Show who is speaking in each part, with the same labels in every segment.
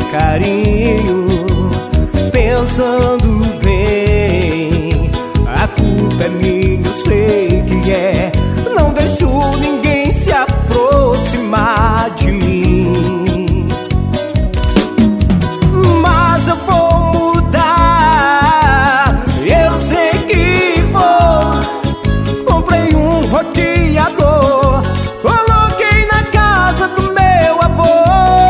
Speaker 1: carinho. Pensando bem, a culpa é minha, eu sei que é. Não deixo ninguém se aproximar de mim. Mas eu vou mudar, eu sei que vou. Comprei um roteador, coloquei na casa do meu avô.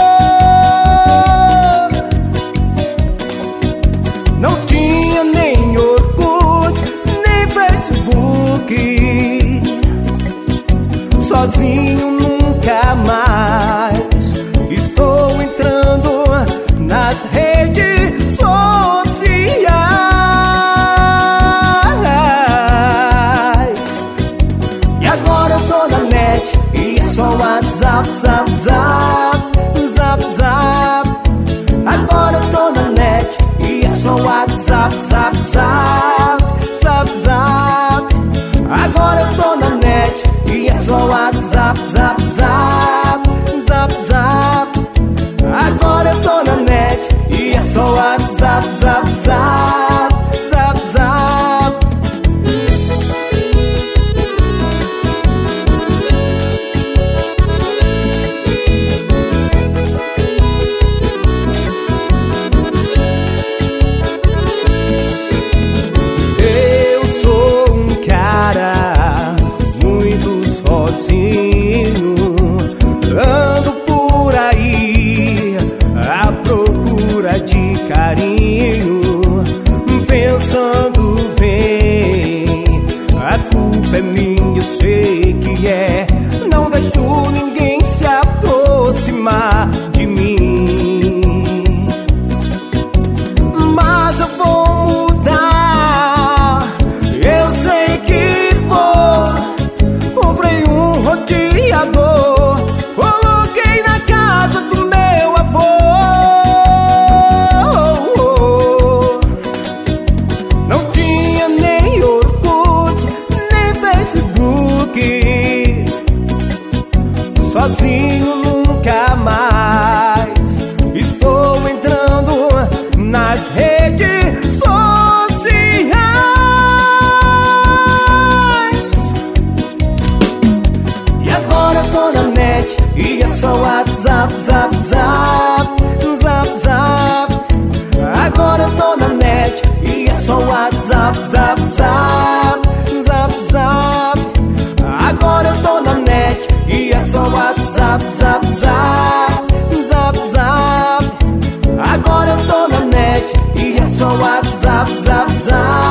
Speaker 1: Não tinha nem Orkut, nem Facebook. Sozinho nunca mais estou entrando nas redes sociais. E agora eu tô na net e é só WhatsApp, zap, zap, zap, zap. Agora eu tô na net e é só WhatsApp, zap, zap, zap, zap. Agora eu tô na net e é só WhatsApp, zap, zap, zap, zap. Agora eu tô na net e é só WhatsApp, zap, zap, zap, zap. Eu sou um cara muito sozinho, ando por aí à procura de carinho. Pensando bem, a culpa é minha, eu sei que é. Não deixo ninguém se aproximar de mim. Mas eu vou mudar, eu sei que vou. Comprei um roteador, coloquei na casa do meu avô. Não tinha nem Orkut, nem Facebook. Sozinho nunca mais estou entrando nas redes sociais. E agora eu tô na net e é só WhatsApp, zap, zap, zap, zap. Agora eu tô na net e é só WhatsApp, zap, zap, zap, zap. Agora eu tô na net e é só WhatsApp, zap, zap, zap, zap. Agora eu tô na net e é só WhatsApp, zap, zap.